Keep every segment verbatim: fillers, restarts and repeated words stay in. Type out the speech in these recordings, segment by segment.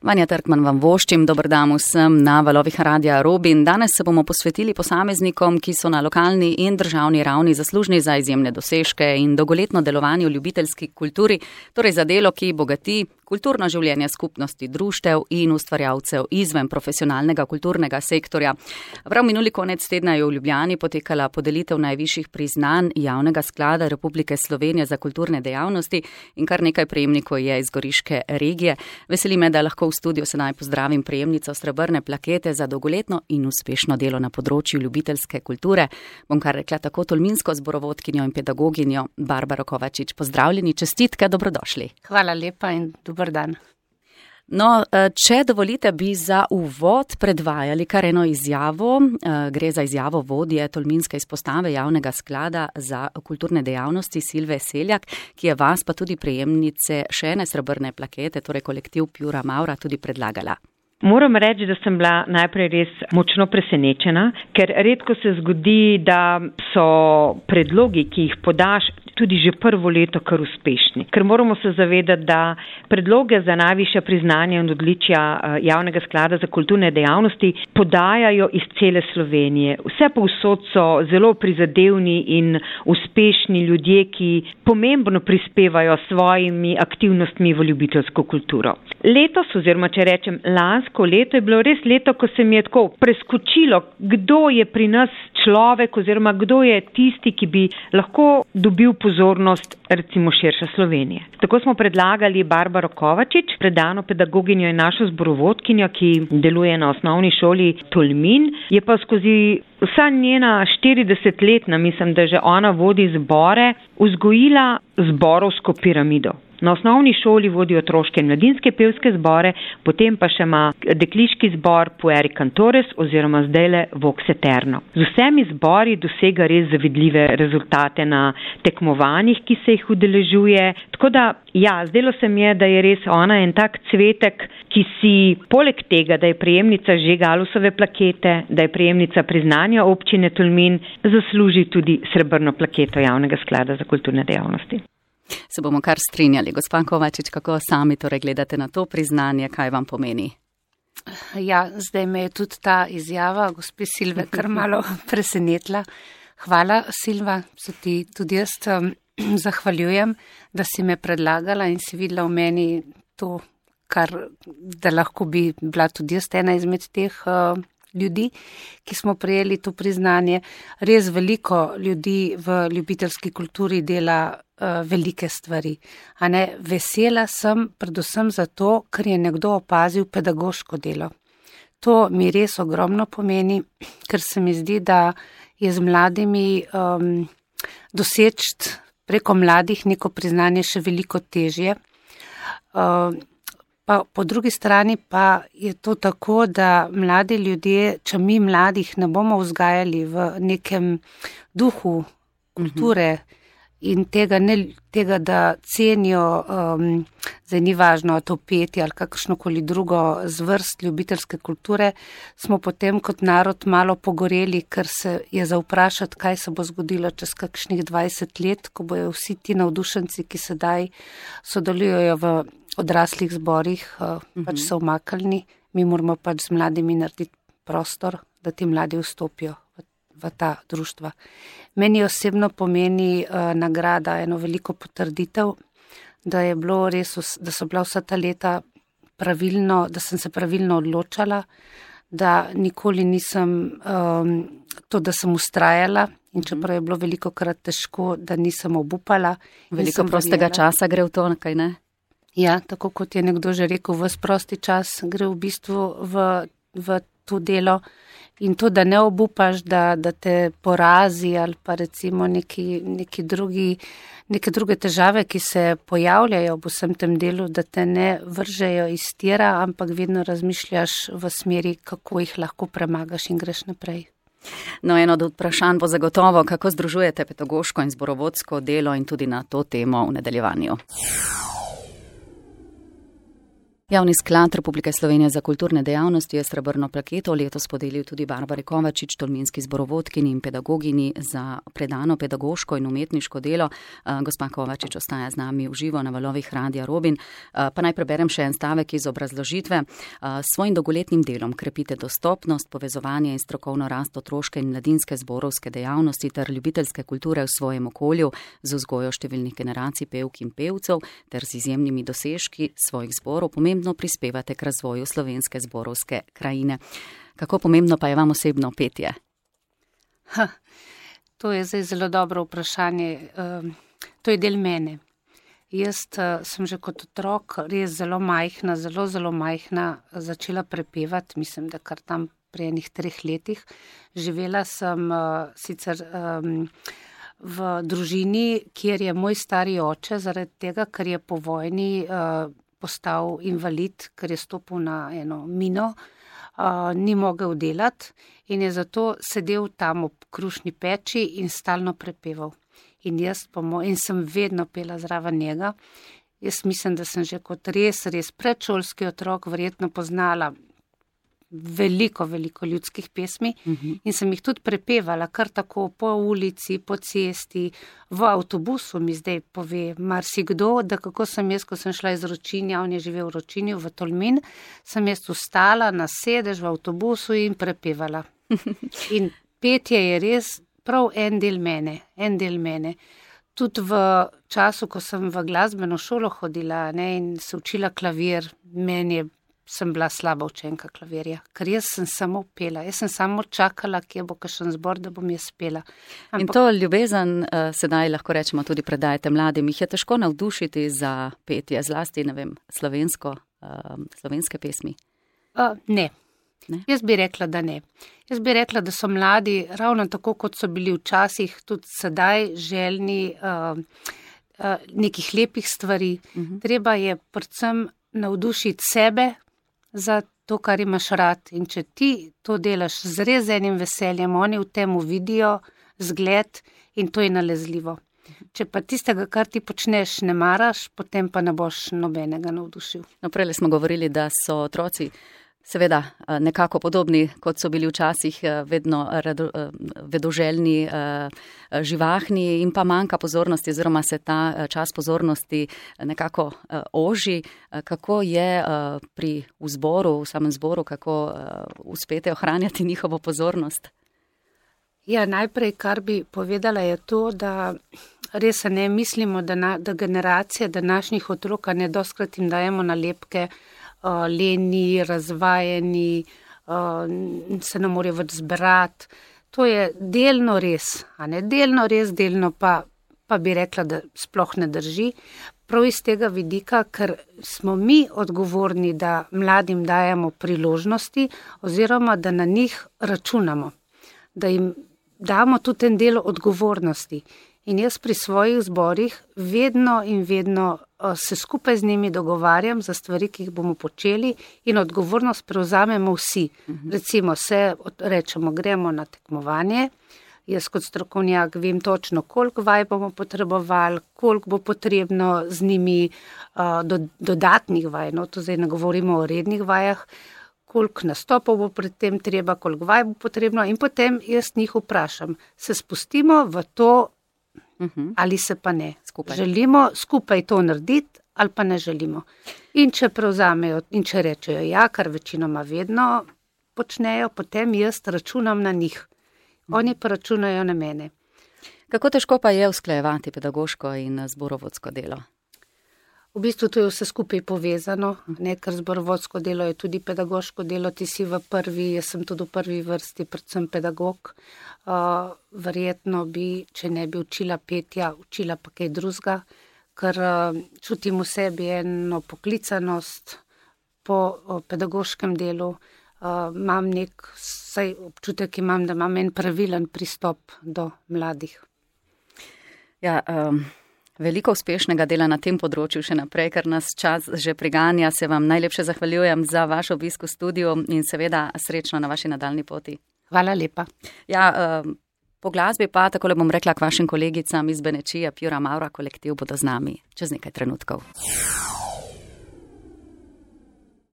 Vanja Trkman vam voščim, dober dan vsem na valovih Radia Robin. Danes se bomo posvetili posameznikom, ki so na lokalni in državni ravni zaslužni za izjemne dosežke in dolgoletno delovanje v ljubiteljski kulturi, torej za delo, ki bogati kulturno življenje skupnosti društev in ustvarjalcev izven profesionalnega kulturnega sektorja. Prav minuli konec tedna je v Ljubljani potekala podelitev najvišjih priznanj Javnega sklada Republike Slovenije za kulturne dejavnosti in kar nekaj prejemnikov je iz goriške regije. Veseli me, da lahko v studiu sedaj pozdravim prejemnico srebrne plakete za dolgoletno in uspešno delo na področju ljubiteljske kulture. Bom kar rekla tako tolminsko zborovodkinjo in pedagoginjo Barbaro Kovačič. Pozdravljeni, čestitke, dobrodošli. Hvala lepa in dober dan. No, če dovolite, bi za uvod predvajali kar eno izjavo. Gre za izjavo vodje tolminske izpostave Javnega sklada za kulturne dejavnosti Silve Seljak, ki je vas pa tudi prejemnice še ene srebrne plakete, torej kolektiv Pjura Maura, tudi predlagala. Moram reči, da sem bila najprej res močno presenečena, ker redko se zgodi, da so predlogi, ki jih podaš, tudi že prvo leto kar uspešni. Ker moramo se zavedati, da predloge za najvišja priznanja in odličja Javnega sklada za kulturne dejavnosti podajajo iz cele Slovenije. Vse povsod so zelo prizadevni in uspešni ljudje, ki pomembno prispevajo svojimi aktivnostmi v ljubiteljsko kulturo. Letos, oziroma če rečem lansko leto, je bilo res leto, ko se mi je tako preskočilo, kdo je pri nas človek oziroma kdo je tisti, ki bi lahko dobil pozornost recimo širše Slovenije. Tako smo predlagali Barbaro Kovačič, predano pedagoginjo in našo zborovodkinjo, ki deluje na osnovni šoli Tolmin. Je pa skozi vsa njena štiridesetletna, mislim, da že ona vodi zbore, vzgojila zborovsko piramido. Na osnovni šoli vodi otroške in mladinske pevske zbore, potem pa še ima dekliški zbor Pueri Cantores oziroma zdajle Vox Eterno. Z vsemi zbori dosega res zavidljive rezultate na tekmovanjih, ki se jih udeležuje. Tako da, ja, zdelo se mi je, da je res ona en tak cvetek, ki si poleg tega, da je prejemnica že Galusove plakete, da je prejemnica priznanja občine Tolmin, zasluži tudi srebrno plaketo Javnega sklada za kulturne dejavnosti. Se bomo kar strinjali. Gospa Kovačič, kako sami torej gledate na to priznanje, kaj vam pomeni? Ja, zdaj me je tudi ta izjava gospe Silve kar malo presenetila. Hvala, Silva, se ti tudi jaz um, zahvaljujem, da si me predlagala in si videla v meni to, kar, da lahko bi bila tudi jaz ena izmed teh uh, ljudi, ki smo prejeli to priznanje. Res veliko ljudi v ljubiteljski kulturi dela uh, velike stvari. A ne, vesela sem predvsem zato, ker je nekdo opazil pedagoško delo. To mi res ogromno pomeni, ker se mi zdi, da je z mladimi um, doseči preko mladih neko priznanje še veliko težje. Uh, Pa po drugi strani pa je to tako, da mladi ljudje, če mi mladih ne bomo vzgajali v nekem duhu kulture in tega, ne, tega da cenijo, um, zdaj ni važno to peti ali kakršnokoli drugo zvrst ljubiteljske kulture, smo potem kot narod malo pogoreli, ker se je za vprašati, kaj se bo zgodilo čez kakšnih dvajset let, ko bojo vsi ti navdušenci, ki sedaj sodelujejo v odraslih zborih, pač so umaknili. Mi moramo pač z mladimi narediti prostor, da ti mladi vstopijo v, v ta društva. Meni osebno pomeni uh, nagrada eno veliko potrditev, da je bilo res, da so bila vsa ta leta pravilno, da sem se pravilno odločala, da nikoli nisem um, to, da sem ustrajala in čeprav je bilo veliko krat težko, da nisem obupala. Veliko prostega verjela. Časa gre v to, kaj ne? Ja, tako kot je nekdo že rekel, ves prosti čas gre v bistvu v, v to delo in to, da ne obupaš, da, da te porazi ali pa recimo neki, neki drugi, neke druge težave, ki se pojavljajo v vsem tem delu, da te ne vržejo iz tira, ampak vedno razmišljaš v smeri, kako jih lahko premagaš in greš naprej. No, eno od vprašanj bo zagotovo, kako združujete pedagoško in zborovodsko delo in tudi na to temo v nadaljevanju. Javni sklad Republike Slovenije za kulturne dejavnosti je srebrno plaketo letos podelil tudi Barbari Kovačič, tolminski zborovodkini in pedagogini za predano pedagoško in umetniško delo. Gospa Kovačič ostaja z nami v živo na valovih Radia Robin. Pa naj preberem še en stavek iz obrazložitve. S svojim dolgoletnim delom krepite dostopnost, povezovanje in strokovno rast otroške in mladinske zborovske dejavnosti ter ljubiteljske kulture v svojem okolju z vzgojo številnih generacij pevk in pevcev ter z izjemnimi dosežki svojih zborov pomembno prispevate k razvoju slovenske zborovske krajine. Kako pomembno pa je vam osebno petje? Ha, to je zdaj zelo dobro vprašanje. To je del mene. Jaz sem že kot otrok res zelo majhna, zelo, zelo majhna začela prepevati, mislim, da kar tam pri enih treh letih. Živela sem sicer v družini, kjer je moj stari oče, zaradi tega, ker je po vojni postal invalid, ker je stopil na eno mino, uh, ni mogel delati in je zato sedel tam ob krušni peči in stalno prepeval. In jaz pomo- in sem vedno pela zraven njega. Jaz mislim, da sem že kot res, res predšolski otrok verjetno poznala veliko, veliko ljudskih pesmi uh-huh. in sem jih tudi prepevala kar tako po ulici, po cesti, v avtobusu mi zdaj pove marsikdo, da kako sem jaz, ko sem šla iz Ročinja, on je živel v Ročinju, v Tolmin, sem jaz ustala na sedež v avtobusu in prepevala. In petje je res prav en del mene, en del mene. Tudi v času, ko sem v glasbeno šolo hodila, ne, in se učila klavir, meni je sem bila slaba učenka klavirja, ker jaz sem samo pela, jaz sem samo čakala, kje bo kakšen zbor, da bom jaz pela. Ampak... In to ljubezen uh, sedaj lahko rečemo tudi predajate mladim. Jih je težko navdušiti za petje, zlasti, ne vem, slovensko, uh, slovenske pesmi? Uh, ne. ne, jaz bi rekla, da ne. Jaz bi rekla, da so mladi, ravno tako, kot so bili včasih, tudi sedaj željni uh, uh, nekih lepih stvari. Uh-huh. Treba je predvsem navdušiti sebe, za to, kar imaš rad. In če ti to delaš z res enim veseljem, oni v temu vidijo zgled in to je nalezljivo. Če pa tistega, kar ti počneš, ne maraš, potem pa ne boš nobenega navdušil. No, prej smo govorili, da so otroci seveda nekako podobni, kot so bili včasih, vedno rado, vedoželjni, živahni in pa manjka pozornosti, oziroma se ta čas pozornosti nekako oži. Kako je pri vzboru, v samem zboru, kako uspete ohranjati njihovo pozornost? Ja, najprej, kar bi povedala, je to, da res ne mislimo, da, na, da generacije današnjih otrok, ne doskrat jim dajemo nalepke, Uh, leni, razvajeni, uh, se ne morejo več zbrati. To je delno res, a ne delno res, delno pa, pa bi rekla, da sploh ne drži. Prav iz tega vidika, ker smo mi odgovorni, da mladim dajemo priložnosti oziroma da na njih računamo, da jim damo tudi en del odgovornosti. In jaz pri svojih zborih vedno in vedno se skupaj z njimi dogovarjam za stvari, ki jih bomo počeli in odgovornost prevzamemo vsi. Uh-huh. Recimo se rečemo, gremo na tekmovanje, jaz kot strokovnjak vem točno, koliko vaj bomo potrebovali, koliko bo potrebno z njimi uh, do, dodatnih vaj, no to zdaj ne govorimo o rednih vajah, koliko nastopov bo pred tem treba, koliko vaj bo potrebno in potem jaz njih vprašam, se spustimo v to, Uhum. ali se pa ne. Skupaj. Želimo skupaj to narediti ali pa ne želimo. In če prevzamejo in če rečejo ja, kar večinoma vedno počnejo, potem jaz računam na njih. Oni pa računajo na mene. Kako težko pa je usklajevati pedagoško in zborovodsko delo? V bistvu to je vse skupaj povezano, ne, ker zborovodsko delo je tudi pedagoško delo, ti si v prvi, jaz sem tudi v prvi vrsti, predvsem pedagog. Uh, verjetno bi, če ne bi učila petja, učila pa kaj drugega, ker uh, čutim v sebi eno poklicanost po uh, pedagoškem delu. Uh, imam nek, saj občutek imam, da imam en pravilen pristop do mladih. Ja, um... Veliko uspešnega dela na tem področju še naprej, ker nas čas že priganja. Se vam najlepše zahvaljujem za vaš obisk v studiu in seveda srečno na vaši nadaljni poti. Hvala lepa. Ja, po glasbi pa, takole bom rekla k vašim kolegicam iz Benečija, Pjura Maura kolektiv bodo z nami čez nekaj trenutkov.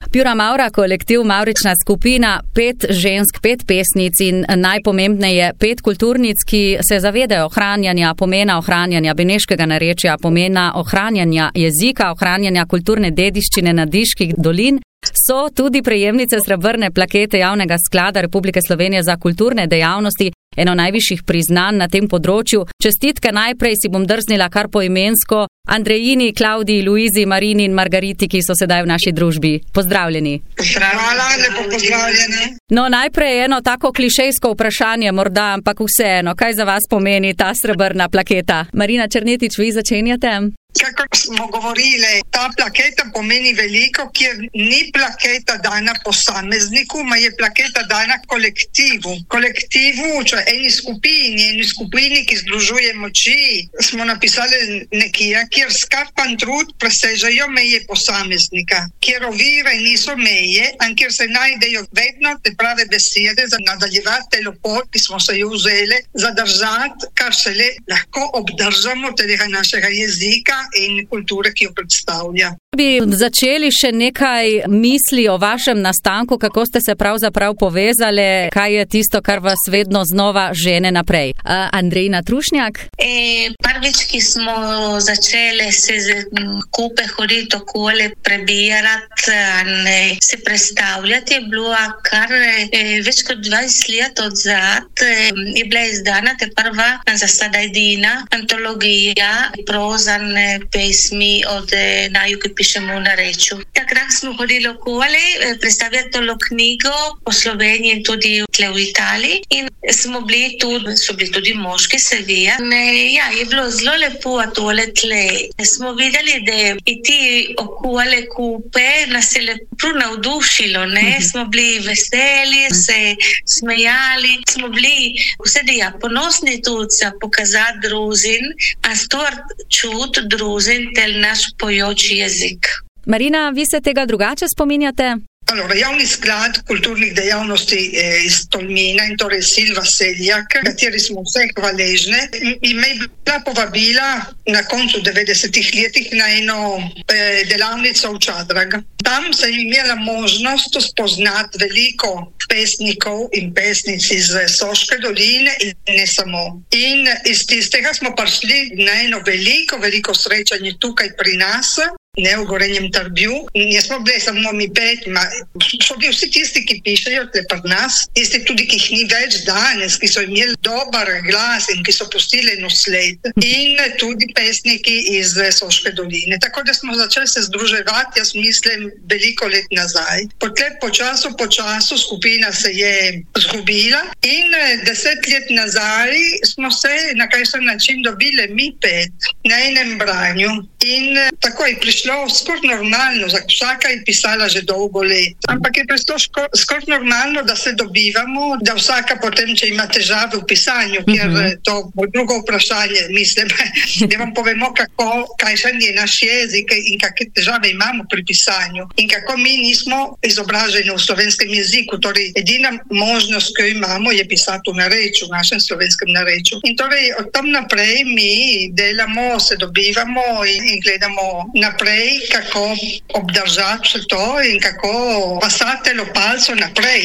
Pura Maura, kolektiv, mavrična skupina, pet žensk, pet pesnic in najpomembneje pet kulturnic, ki se zavedajo ohranjanja, pomena ohranjanja beneškega narečja, pomena ohranjanja jezika, ohranjanja kulturne dediščine Nadiških dolin. So tudi prejemnice srebrne plakete Javnega sklada Republike Slovenije za kulturne dejavnosti, eno najvišjih priznanj na tem področju. Čestitke najprej si bom drznila kar poimensko Andrejini, Klaudiji, Luizi, Marini in Margariti, ki so sedaj v naši družbi. Pozdravljeni. Hvala, lepo pozdravljeni. No, najprej eno tako klišejsko vprašanje morda, ampak vseeno, kaj za vas pomeni ta srebrna plaketa? Marina Černetič, vi začenjate? Kako smo govorili, ta plaketa pomeni veliko, ker ni plaketa dana posamezniku, ma je plaketa dana kolektivu. Kolektivu, če eni skupini, eni skupini, ki združuje moči, smo napisali nekje, kjer skarpan trud presežejo meje posameznika, kjer ovire niso meje, in kjer se najdejo vedno te prave besede za nadaljevati telo pot, ki smo se jo vzeli, zadržati, kar se le lahko obdržamo tega našega jezika in kulture, ki jo predstavlja. Bi začeli še nekaj misli o vašem nastanku, kako ste se pravzaprav povezali, kaj je tisto, kar vas vedno znova žene naprej. Uh, Andrejina Trušnjak? E, prvič, ki smo začeli se kupe hoditi okoli, prebirati in se predstavljati, je bilo kar e, več kot dvajset let odzad, e, je bila izdana te prva, za sada edina, antologija prozane pesmi od naju, ki pišemo v narečju. Takrat smo hodili okoli, predstavljali tolo knjigo po Sloveniji in tudi tle v Italiji in smo bili tudi, so bili tudi moški, seveda. Ja, je bilo zelo lepo tole tle. Smo videli, da i ti okoli kupe nas je lepo navdušilo, ne? Smo bili veseli, se smejali, smo bili vse da ja, ponosni tudi za pokazati druzin, a stvar čut druzin tel naš pojoči jezik. Marina, vi se tega drugače spominjate? Allora, Javni sklad kulturnih dejavnosti eh, iz Tolmina in torej Silva Seljak, kateri smo vse hvaležne, in me je bila povabila na koncu devetdesetih letih na eno eh, delavnico v Čadrag. Tam sem imela možnost spoznati veliko pesnikov in pesnic iz Soške doline in ne samo. In iz tistega smo prišli na eno veliko, veliko srečanje tukaj pri nas, ne v Gorenjem Trbju. Nismo bili samo mi pet, ma so bili vsi tisti, ki pišejo tle pri nas, tisti tudi, ki jih ni več danes, ki so imeli dober glas in ki so pustili eno sled, in tudi pesniki iz Soške doline. Tako da smo začeli se združevati, jaz mislim, veliko let nazaj. Potem po času, po času skupina se je zgubila in deset let nazaj smo se na kakšen način dobili mi pet na enem branju. In tako je prišlo skoraj normalno, vsaka je pisala že dolgo let, ampak je prišlo skoraj normalno, da se dobivamo, da vsaka potem, če ima težave v pisanju, ker uh-huh. to bo drugo vprašanje, mislim, da vam povemo, kako, kakšen je naš jezik in kakšne težave imamo pri pisanju in kako mi nismo izobraženi v slovenskem jeziku, torej edina možnost, ki jo imamo, je pisati v narečju, v našem slovenskem narečju. In torej od tam naprej mi delamo, se dobivamo in in gledamo naprej, kako obdržati vse to in kako pasati telo palco naprej.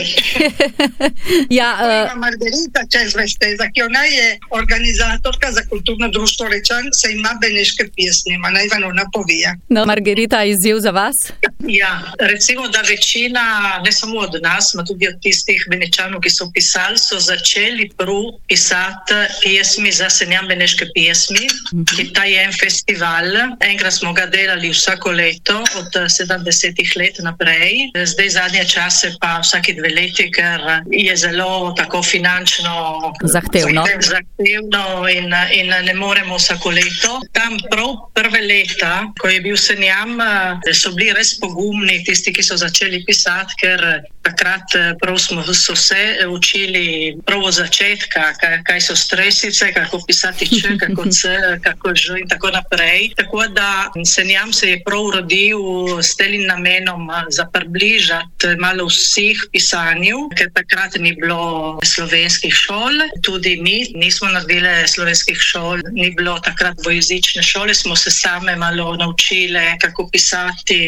ja, uh... Margarita, če zveste, ki ona je organizatorka za kulturno društvo Rečan, se ima beneške pjesmi, ma naj vam ona povija. No, Margarita, izziv za vas? Ja, recimo, da večina, ne samo od nas, ma tudi od tistih Benečanov, ki so pisali, so začeli prv pisati pjesmi za Senjam beneške pjesmi, ki ta je en festival. Enkrat smo ga delali vsako leto od sedemdesetih let naprej. Zdaj zadnje čase pa vsake dve leti, ker je zelo tako finančno zahtevno, zahtevno in, in ne moremo vsako leto. Tam prav prve leta, ko je bil Senjam, so bili res pogumni tisti, ki so začeli pisati, ker takrat prav smo so se učili prav od začetka, kaj, kaj so stresice, kako pisati č, kako c, kako ž in tako naprej. Tako da Senjam se je prav rodil s telim namenom za približati malo vseh pisanju, ker takrat ni bilo slovenskih šol, tudi mi nismo naredili slovenskih šol, ni bilo takrat dvojezične šole, smo se same malo naučile, kako pisati. Jaz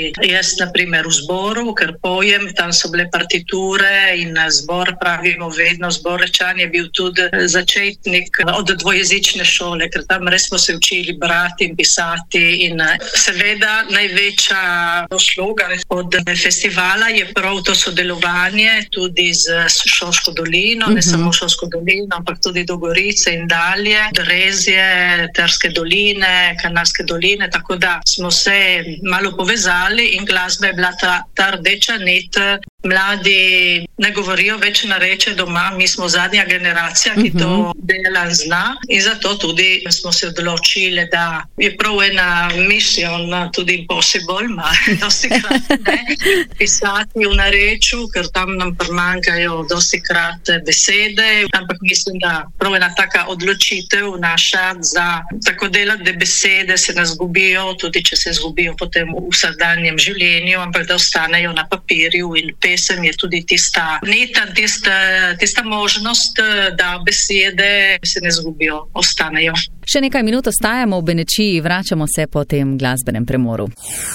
jaz naprimer v zboru, ker pojem, tam so bile partiture in zbor, pravimo vedno, zbor Rečan je bil tudi začetnik od dvojezične šole, ker tam res smo se učili brati in pisati in seveda največja usluga od festivala je prav to sodelovanje tudi z Šoško dolino, ne mm-hmm. samo Šoško dolino, ampak tudi do Gorice in dalje, Drezje, Terske doline, Kanalske doline, tako da smo se malo povezali in glasba je bila ta, ta rdeča nit. Mladi ne govorijo več nareče doma, mi smo zadnja generacija, ki to dela in zna in zato tudi smo se odločili, da je prav ena mission, tudi impossible, ma, dosti krat ne, pisati v nareču, ker tam nam primanjkajo dosti krat besede, ampak mislim, da prav ena taka odločitev naša za tako delati, da besede se ne zgubijo, tudi če se zgubijo potem v vsakdanjem življenju, ampak da ostanejo na papirju in pesem je tudi tista neta, tista, tista možnost, da besede se ne zgubijo, ostanejo. Še nekaj minut ostajamo v Benečiji, vračamo se po tem glasbenem premoru.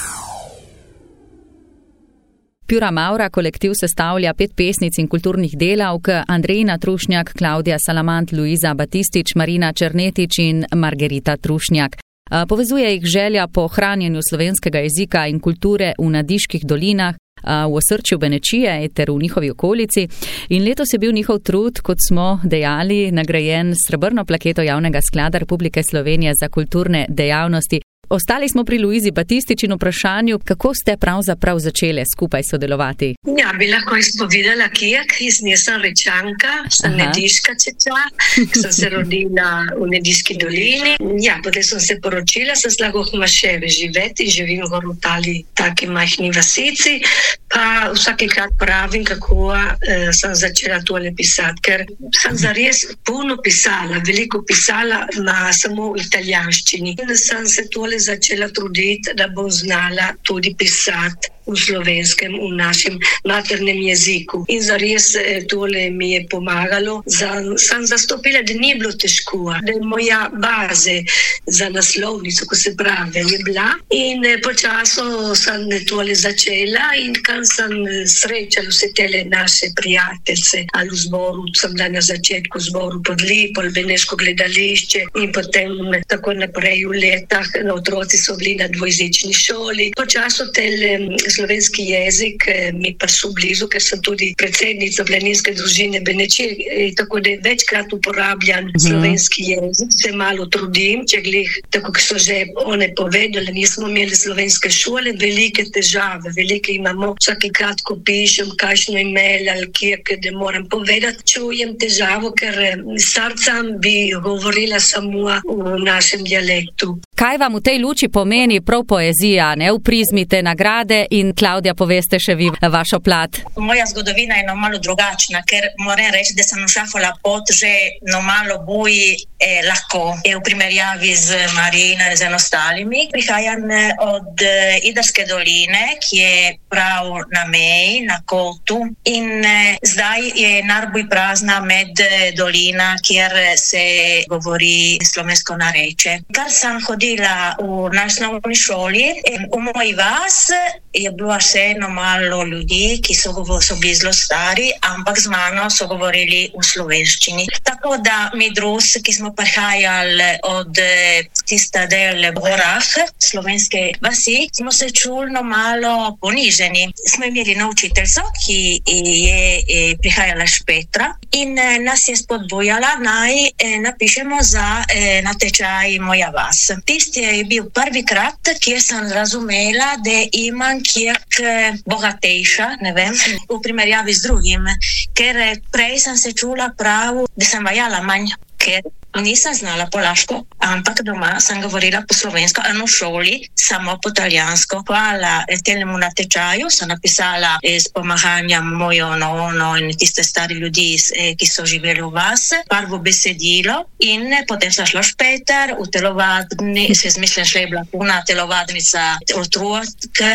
Pjura Maura kolektiv sestavlja pet pesnic in kulturnih delavk, Andrejina Trušnjak, Klaudija Salamant, Luiza Batistič, Marina Černetič in Margerita Trušnjak. Povezuje jih želja po ohranjanju slovenskega jezika in kulture v Nadiških dolinah, v osrčju Benečije ter v njihovi okolici. In letos je bil njihov trud, kot smo dejali, nagrajen s srebrno plaketo Javnega sklada Republike Slovenije za kulturne dejavnosti. Ostali smo pri Luizi Batistič in vprašanju, kako ste pravzaprav začele skupaj sodelovati? Ja, bi lahko izpovedala kijak, iz nje sem Rečanka, sem Aha. Nediška čeča, sem se rodila v Nediški dolini. Ja, potem sem se poročila, sem slago še živeti, živim v Rutali, taki majhni vasici, pa vsakikrat pravim, kako eh, sem začela tole pisati, ker sem zares puno pisala, veliko pisala na samo italijanščini. In sem se tole začela truditi, da bom znala tudi pisati v slovenskem, v našem maternem jeziku. In zares tole mi je pomagalo. Za, sem zastopila, da ni bilo težko, da je moja baze za naslovnico, ko se pravi, je bila. In po času sem tole začela in kam sem srečala vse tele naše prijateljce, ali v zboru, sem bila na začetku v zboru Podlipol, Beneško gledališče in potem tako naprej v letah, otroci so bili na dvojezični šoli. Po času tele slovenski jezik mi prišel blizu, ker sem tudi predsednica planinske družine Benečije, tako da večkrat uporabljam mm-hmm. slovenski jezik, se malo trudim, če glih, tako kot so že one povedali, nismo imeli slovenske šole, velike težave, velike imamo, vsakikrat, ko pišem, kakšno email ali kje, da moram povedati, čujem težavo, ker srcem bi govorila samo v našem dialektu. Kaj vam v tej luči pomeni prav poezija, ne? Uprizmite nagrade in Klaudija, poveste še vi vašo plat. Moja zgodovina je no malo drugačna, ker moram reči, da sem šafala pot že no malo bolj eh, lahko eh, v primerjavi z Marino in z ostalimi. Prihajam od eh, Idarske doline, ki je prav na meji, na kotu in eh, zdaj je najbolj prazna med dolina, kjer se govori slovensko nareče. Kar sem hodila v najsnovni šoli, eh, v moji vas je bilo vseeno malo ljudi, ki so, so bili zelo stari, ampak z mano so govorili v slovenščini. Tako da mi drugi, ki smo prihajali od tista del Gorah, slovenske vasi, smo se čuli malo poniženi. Smo imeli na učiteljico, ki je, je prihajala iz Petra in nas je spodbujala, naj napišemo za natečaj Moja vas. Tisti je bil prvi krat, kjer sem razumela, da imam kjerk bogatejša, ne vem, v primerjavi z drugim, ker prej sem se čula prav, da sem vajala manj, ker nisem znala polaško, ampak doma sem govorila po slovensko, a v šoli samo po italijansko. Hvala telemu natečaju sem napisala z pomahanjem mojo ono in tiste stari ljudi, ki so živeli v vas, prvo besedilo in potem sem šla špeter v telovadni, se izmišljam, šla je bila puna telovadnica otrok,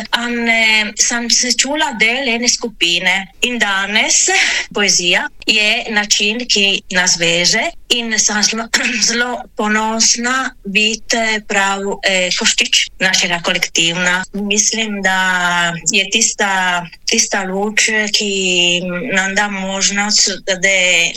in sem se čula del ene skupine in danes poezija je način, ki nas veže in sem zelo, zelo ponosna biti prav eh, koštič našega kolektivna. Mislim, da je tista, tista luč, ki nam da možnost, da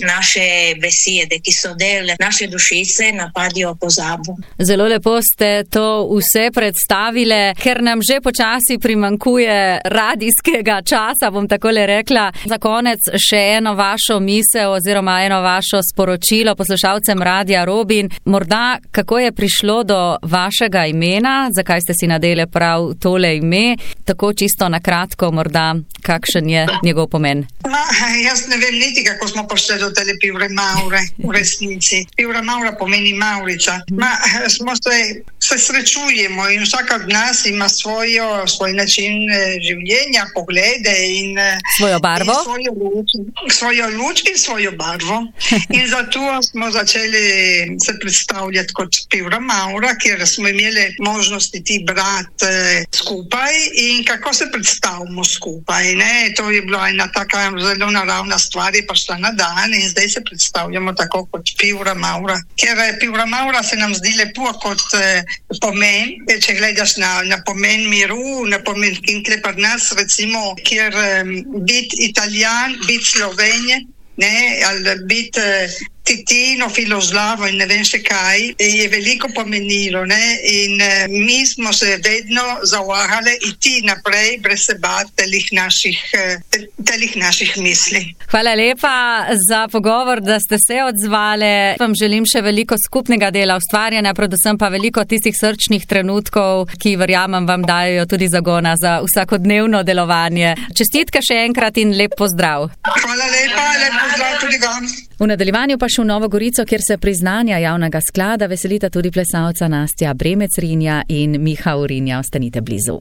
naše besede, ki so del naše dušice, napadijo pozabo. Zelo lepo ste to vse predstavile, ker nam že počasi primankuje radijskega časa, bom takole rekla. Za konec še eno vašo misel oziroma eno vašo sporočilo poslušalcem Radia Robin. Morda, kako je prišlo do vašega imena, zakaj ste si nadele prav tole ime, tako čisto na kratko morda, kakšen je njegov pomen? Ma, jaz ne vem niti, kako smo prišli do tele Pivre Maure v resnici. Pivra Maura pomeni Maurica. Ma, smo se, se srečujemo in vsaka od nas ima svojo, svoj način življenja, poglede in svojo barvo. In svojo luč, svojo luč in svojo barvo. In zato smo začeli se predstavljati kot Pivra Maura, kjer smo imeli možnosti ti brat eh, skupaj in kako se predstavimo skupaj. Ne? To je bila ena taka zelo naravna stvar, je prišla na dan in zdaj se predstavljamo tako kot Pivra Maura. Ker Pivra Maura se nam zdi lepo kot eh, pomen, če gledaš na, na pomen miru, na pomen kintle pri nas, recimo, kjer eh, biti Italijan, biti Slovenije, ne, ali biti eh, Titino, Filoslavo in ne vem še kaj, je veliko pomenilo, ne, in eh, mi smo se vedno zavahali iti naprej brez se bati telih naših, eh, telih naših misli. Hvala lepa za pogovor, da ste se odzvali. Vam želim še veliko skupnega dela ustvarjanja, predvsem pa veliko tistih srčnih trenutkov, ki verjamem vam dajo tudi zagona za vsakodnevno delovanje. Čestitke še enkrat in lep pozdrav. Hvala lepa, lep pozdrav tudi vam. V nadaljevanju pa še v Novo Gorico, kjer se priznanja javnega sklada veselita tudi plesalca Nastja Bremec-Rinja in Miha Urinja. Ostanite blizu.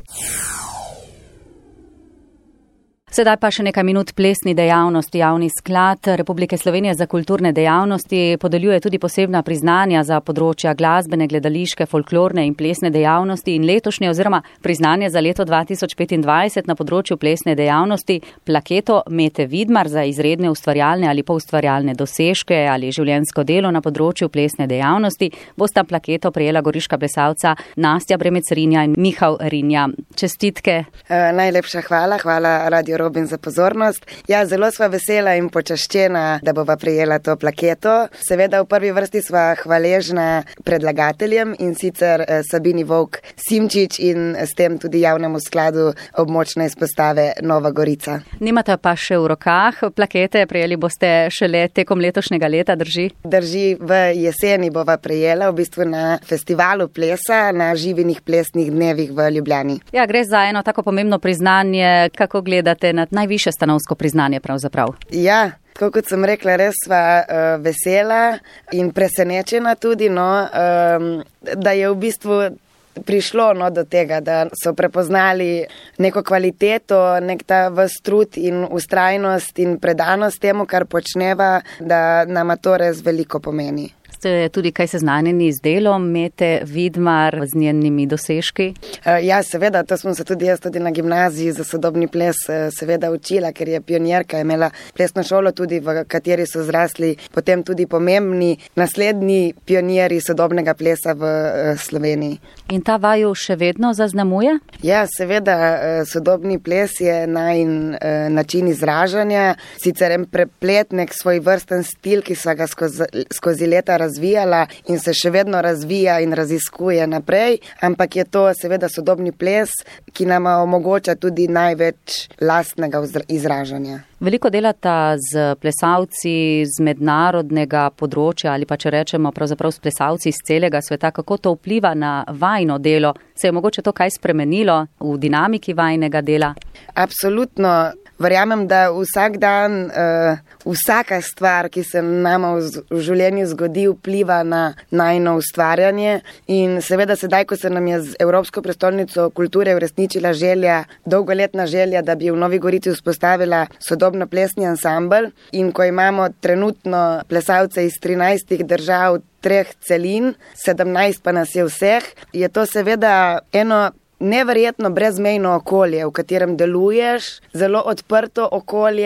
Sedaj pa še nekaj minut plesni dejavnosti. Javni sklad Republike Slovenije za kulturne dejavnosti podeljuje tudi posebna priznanja za področja glasbene, gledališke, folklorne in plesne dejavnosti in letošnje oziroma priznanje za leto dva tisoč petindvajset na področju plesne dejavnosti plaketo Mete Vidmar za izredne ustvarjalne ali poustvarjalne dosežke ali življenjsko delo na področju plesne dejavnosti. Bosta plaketo prejela goriška plesalca Nastja Bremec-Rinja in Miha Urinja. Čestitke. Uh, najlepša hvala, hvala Radio Robin za pozornost. Ja, zelo sva vesela in počaščena, da bova prejela to plaketo. Seveda v prvi vrsti sva hvaležna predlagateljem in sicer Sabini Vovk Simčič in s tem tudi javnemu skladu območne izpostave Nova Gorica. Nimate pa še v rokah plakete, prejeli boste šele tekom letošnjega leta, drži? Drži, v jeseni bova prejela v bistvu na festivalu plesa na Živinih plesnih dnevih v Ljubljani. Ja, gre za eno tako pomembno priznanje, kako gledate na najvišje stanovsko priznanje pravzaprav. Ja, tako kot sem rekla, res sva uh, vesela in presenečena tudi, no, um, da je v bistvu prišlo no, do tega, da so prepoznali neko kvaliteto, nek ta vas trud in ustrajnost in predanost temu, kar počneva, da nama to res veliko pomeni. Ste tudi kaj seznanjeni z delom Mete Vidmar, z njenimi dosežki? Uh, ja, seveda, to smo se tudi jaz tudi na gimnaziji za sodobni ples uh, seveda učila, ker je pionirka, je imela plesno šolo tudi, v kateri so zrasli potem tudi pomembni naslednji pionirji sodobnega plesa v uh, Sloveniji. In ta vaju še vedno zaznamuje? Ja, seveda, uh, sodobni ples je najin uh, način izražanja, sicer en preplet, nek svoj vrsten stil, ki sva ga skozi, skozi leta razvijala. razvijala in se še vedno razvija in raziskuje naprej, ampak je to seveda sodobni ples, ki nama omogoča tudi največ lastnega izražanja. Veliko delata z plesalci z mednarodnega področja ali pa če rečemo pravzaprav s plesalci iz celega sveta. Kako to vpliva na vajno delo? Se je mogoče to kaj spremenilo v dinamiki vajnega dela? Absolutno. Verjamem, da vsak dan, uh, vsaka stvar, ki se nama v, v življenju zgodi, vpliva na najino ustvarjanje in seveda sedaj, ko se nam je z Evropsko prestolnico kulture uresničila želja, dolgoletna želja, da bi v Novi Gorici vzpostavila sodobno plesni ansambel in ko imamo trenutno plesalce iz trinajstih držav, treh celin, sedemnajst pa nas je vseh, je to seveda eno neverjetno brezmejno okolje, v katerem deluješ, zelo odprto okolje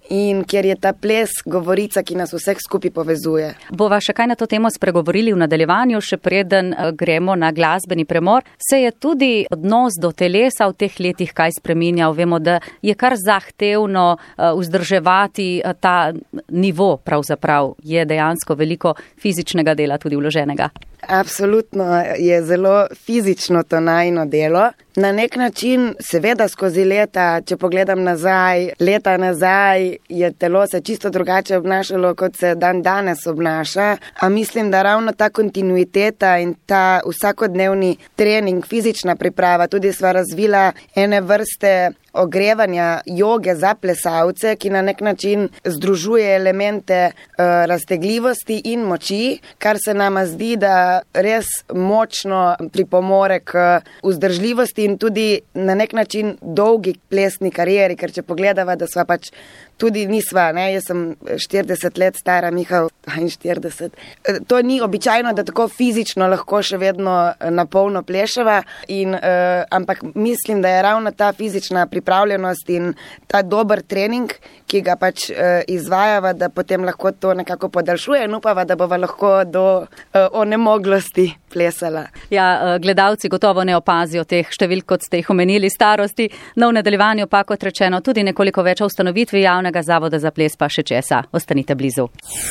in kjer je ta ples govorica, ki nas vseh skupaj povezuje. Bova še kaj na to temo spregovorili v nadaljevanju, še preden gremo na glasbeni premor. Se je tudi odnos do telesa v teh letih kaj spreminjal? Vemo, da je kar zahtevno vzdrževati ta nivo, pravzaprav je dejansko veliko fizičnega dela tudi vloženega. Absolutno je zelo fizično to najino delo. Na nek način, seveda skozi leta, če pogledam nazaj, leta nazaj je telo se čisto drugače obnašalo, kot se dan danes obnaša, a mislim, da ravno ta kontinuiteta in ta vsakodnevni trening, fizična priprava, tudi sva razvila ene vrste ogrevanja joge za plesalce, ki na nek način združuje elemente uh, raztegljivosti in moči, kar se nama zdi, da res močno pripomore k vzdržljivosti in tudi na nek način dolgi plesni karieri, ker če pogledava, da sva pač tudi nisva, ne, jaz sem štirideset let stara, Miha štirideset. To ni običajno, da tako fizično lahko še vedno napolno pleševa, in, uh, ampak mislim, da je ravno ta fizična pripravljenost in ta dober trening, ki ga pač uh, izvajava, da potem lahko to nekako podaljšuje in upava, da bova lahko do uh, onemoglosti plesala. Ja, uh, gledalci gotovo ne opazijo teh številk, kot ste jih omenili, starosti. No, v nadaljevanju pa, kot rečeno, tudi nekoliko več o ustanovitvi javnega zavoda za ples, pa še česa. Ostanite blizu.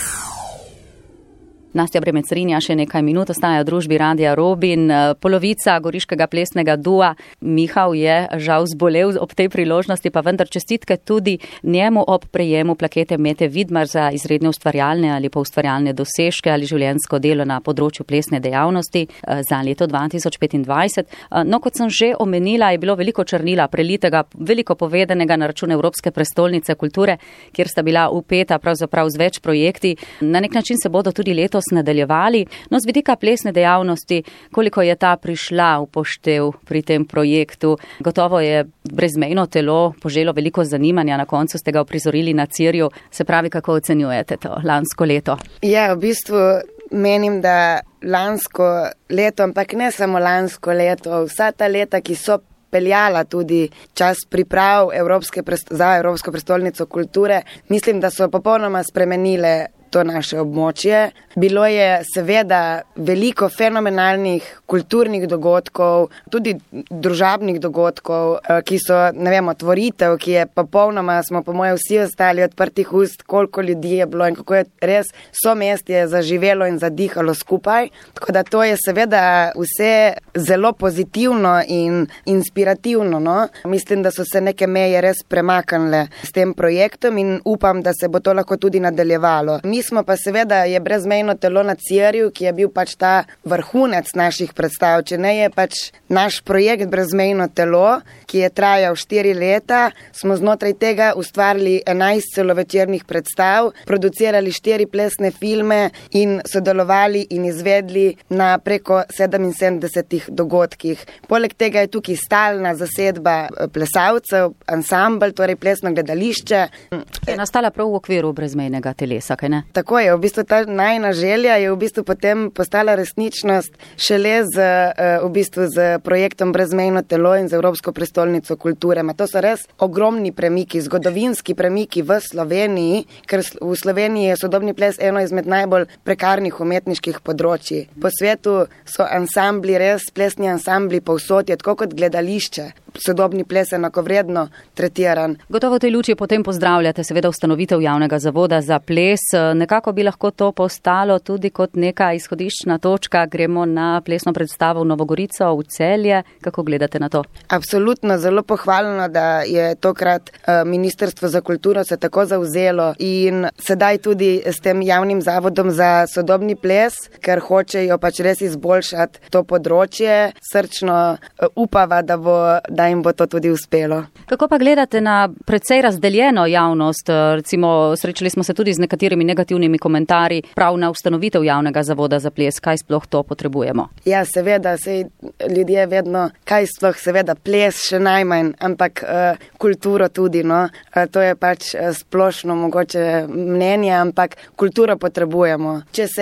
Nastja Bremec-Rinja še nekaj minut ostaja v družbi Radia Robin. Polovica goriškega plesnega dua Mihav je žal zbolel ob tej priložnosti, pa vendar čestitke tudi njemu ob prejemu plakete Mete Vidmar za izredne ustvarjalne ali pa ustvarjalne dosežke ali življenjsko delo na področju plesne dejavnosti za leto dva tisoč petindvajset. No, kot sem že omenila, je bilo veliko črnila prelitega, veliko povedanega na račun Evropske prestolnice kulture, kjer sta bila upeta pravzaprav z več projekti. Na nek način se bodo tudi leto nadaljevali. No, z vidika plesne dejavnosti, koliko je ta prišla v poštev pri tem projektu? Gotovo je brezmejno telo poželo veliko zanimanja, na koncu ste ga uprizorili na Cirju. Se pravi, kako ocenjujete to lansko leto? Ja, v bistvu menim, da lansko leto, ampak ne samo lansko leto, vsa ta leta, ki so peljala tudi čas priprav Evropske prest- za Evropsko prestolnico kulture, mislim, da so popolnoma spremenile to naše območje. Bilo je seveda veliko fenomenalnih kulturnih dogodkov, tudi družabnih dogodkov, ki so, ne vem, otvoritev, ki je popolnoma, smo po moje vsi ostali odprtih ust, koliko ljudi je bilo in kako je res somestje zaživelo in zadihalo skupaj. Tako da to je seveda vse zelo pozitivno in inspirativno, no. Mislim, da so se neke meje res premaknile s tem projektom in upam, da se bo to lahko tudi nadaljevalo. Mi smo pa seveda je brezmejno telo na Cirju, ki je bil pač ta vrhunec naših predstav. Če ne je pač naš projekt Brezmejno telo, ki je trajal štiri leta, smo znotraj tega ustvarili enajst celovečernih predstav, producirali štiri plesne filme in sodelovali in izvedli na preko sedeminsedemdesetih dogodkih. Poleg tega je tukaj stalna zasedba plesalcev, ansambl, torej plesno gledališče. Je nastala prav v okviru brezmejnega telesa, kaj ne? Tako je, v bistvu ta najna želja je v bistvu potem postala resničnost šele z, v bistvu z projektom Brezmejno telo in z Evropsko prestolnico kulture. Ma to so res ogromni premiki, zgodovinski premiki v Sloveniji, ker v Sloveniji je sodobni ples eno izmed najbolj prekarnih umetniških področji. Po svetu so ansambli, res plesni ansambli povsod, je tako kot gledališče. Sodobni ples enakovredno tretiran. Gotovo v tej luči potem pozdravljate seveda ustanovitev javnega zavoda za ples. Nekako bi lahko to postalo tudi kot neka izhodiščna točka. Gremo na plesno predstavo v Novo Gorico, v Celje. Kako gledate na to? Absolutno, zelo pohvalno, da je tokrat Ministrstvo za kulturo se tako zavzelo in sedaj tudi s tem javnim zavodom za sodobni ples, ker hočejo pač res izboljšati to področje. Srčno upava, da bo da jim bo to tudi uspelo. Kako pa gledate na precej razdeljeno javnost? Recimo, srečali smo se tudi z nekaterimi negativnimi komentarji prav na ustanovitev javnega zavoda za ples. Kaj sploh to potrebujemo? Ja, seveda, sej ljudje vedno, kaj sploh, seveda, ples še najmanj, ampak uh, kulturo tudi, no. Uh, to je pač uh, splošno mogoče mnenje, ampak kulturo potrebujemo. Če se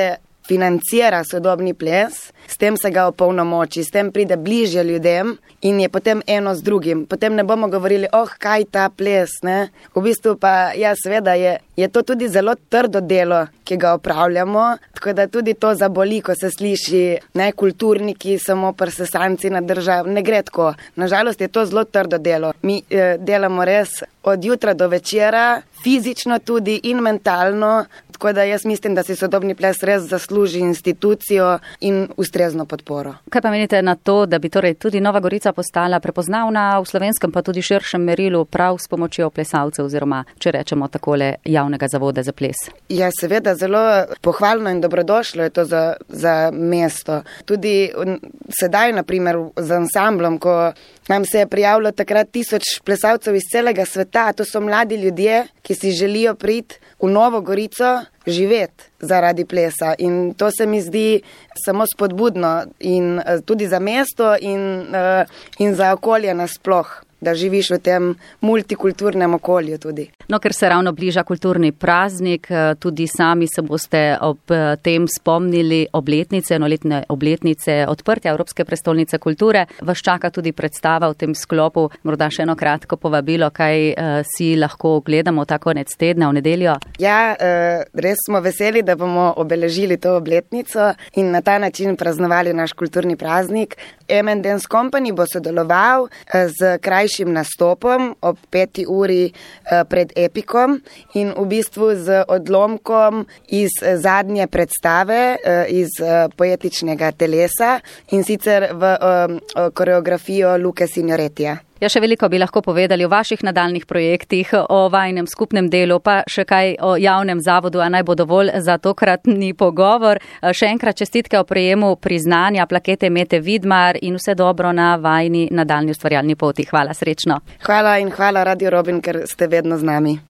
financira sodobni ples, s tem se ga opolnomoči, s tem pride bližje ljudem in je potem eno z drugim. Potem ne bomo govorili, oh, kaj ta ples, ne. V bistvu pa, ja, seveda je, je to tudi zelo trdo delo, ki ga opravljamo, tako da tudi to zaboli, ko se sliši, ne, kulturniki, samo prsesanci na držav, ne gre tako. Nažalost je to zelo trdo delo. Mi eh, delamo res od jutra do večera, fizično tudi in mentalno, tako da jaz mislim, da si sodobni ples res zasluži institucijo in ustrezno podporo. Kaj pa menite na to, da bi torej tudi Nova Gorica postala prepoznavna v slovenskem pa tudi širšem merilu prav s pomočjo plesalcev oziroma, če rečemo takole, javnega zavoda za ples? Ja, seveda, zelo pohvalno in dobrodošlo je to za, za mesto. Tudi sedaj, na primer, z ansamblom, ko nam se je prijavilo takrat tisoč plesalcev iz celega sveta, to so mladi ljudje, ki si želijo priti v Novo Gorico živeti zaradi plesa in to se mi zdi samo spodbudno in tudi za mesto in, in za okolje nasploh, da živiš v tem multikulturnem okolju tudi. No, ker se ravno bliža kulturni praznik, tudi sami se boste ob tem spomnili obletnice, enoletne obletnice odprtja Evropske prestolnice kulture. Vas čaka tudi predstava v tem sklopu, morda še eno kratko povabilo, kaj uh, si lahko gledamo ta konec tedna v nedeljo? Ja, uh, res smo veseli, da bomo obeležili to obletnico in na ta način praznovali naš kulturni praznik. M and Dance Company bo sodeloval uh, z krajšim nastopom ob peti uri uh, pred Epikom in v bistvu z odlomkom iz zadnje predstave, iz poetičnega telesa in sicer v koreografijo Luke Signoretija. Ja, še veliko bi lahko povedali o vaših nadaljnih projektih, o vajnem skupnem delu, pa še kaj o javnem zavodu, a naj bo dovolj za tokratni pogovor. Še enkrat čestitke o prejemu priznanja plakete Mete Vidmar in vse dobro na vajni nadaljni ustvarjalni poti. Hvala, srečno. Hvala in hvala Radio Robin, ker ste vedno z nami.